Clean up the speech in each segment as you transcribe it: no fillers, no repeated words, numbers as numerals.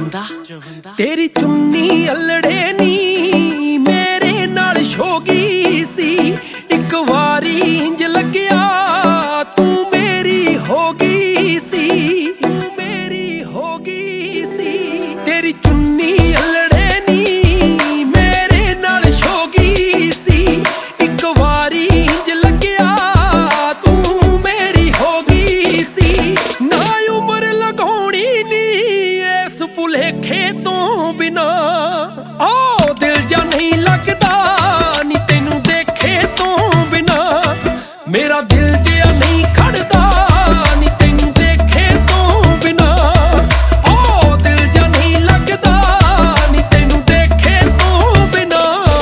तेरी चुन्नी अल्लड़े नी मेरे नाल शोगी सी, एक वारी इंज लग्या तू मेरी होगी सी, तू मेरी होगी सी। तेरी चुन्नी अल्लड़े नी मेरे नाल शोगी सी, एक वारी इंज लग्या तू मेरी होगी सी। ना उम्र लगाउणी नी इस भुलेखे तो बिना, ओ दिल जा नहीं लगदा नी तैनू देखे तो बिना, मेरा दिल जिया नहीं खड़दा नी तैनू देखे तो बिना, ओ दिल जा नहीं लगदा नी तैनू देखे तो बिना।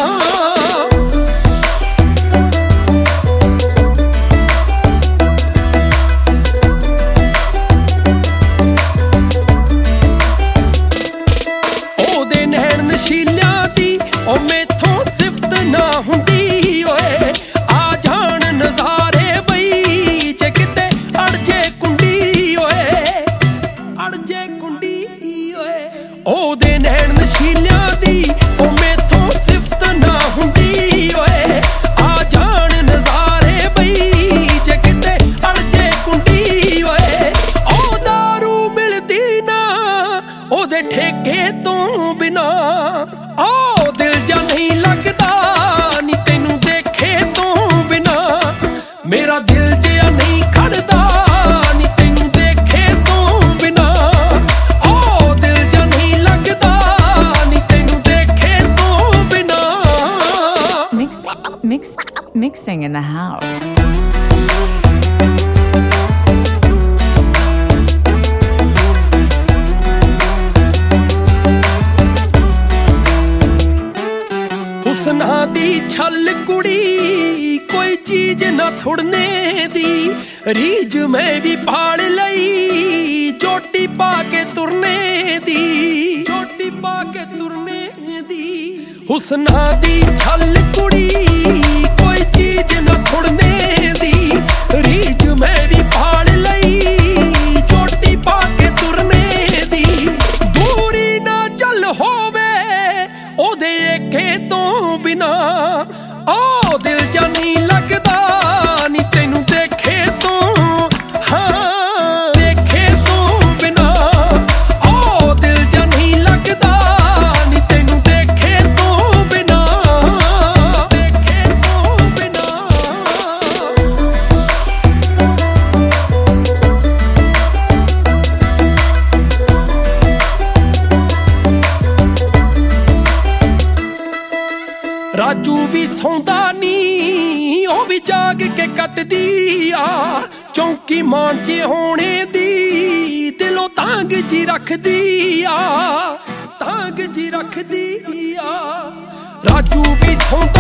ओदे नैन नशीलियां दी ओ मैथों सिफत ना हुंदी ओए, आ जान नज़ारे बई जे किते अड़जे कुंडी ओए, अड़जे कुंडी ओए। ओदे नैन नशीलियां दी ओ मैथों सिफत ना हुंदी ओए, आ जान नज़ारे बई जे किते अड़जे कुंडी ओए। ओ दारू मिलदी ना ओदे ठेके तो बिना, ओ दिल जा नहीं लगदा नी तैनू देखे तो बिना, मेरा दिल जिया नहीं खड़दा नी तैनू देखे तो बिना, ओ दिल जा नहीं लगदा नी तैनू देखे तो बिना। Mixing in the house. हुस्ना दी छल कुड़ी कोई चीज ना थुड़ने दी, रीज मैं भी पाल लई चोटी पा के तुरने दी, चोटी पा के तुरने दी। हुस्ना दी छल कुड़ी कोई चीज ना थुड़ने दी, रीज मैं भी पाल लई चोटी पा के तुरने दी। दूरी ना चल होवे ओदे एके तो बिना, ओ दिल जा नहीं लगदा नी तैनू देखे तो, हाँ देखे तो बिना, ओ दिल जा नहीं लगदा नी तैनू देखे तो बिना, देखे तो बिना। राजू भी सौंदा नी ओ भी जाग के कटदी आ, चौंकी मान च होने दी दिलों तांग जी रखदी आ, तांग जी रखदी आ। राजू भी सौंदा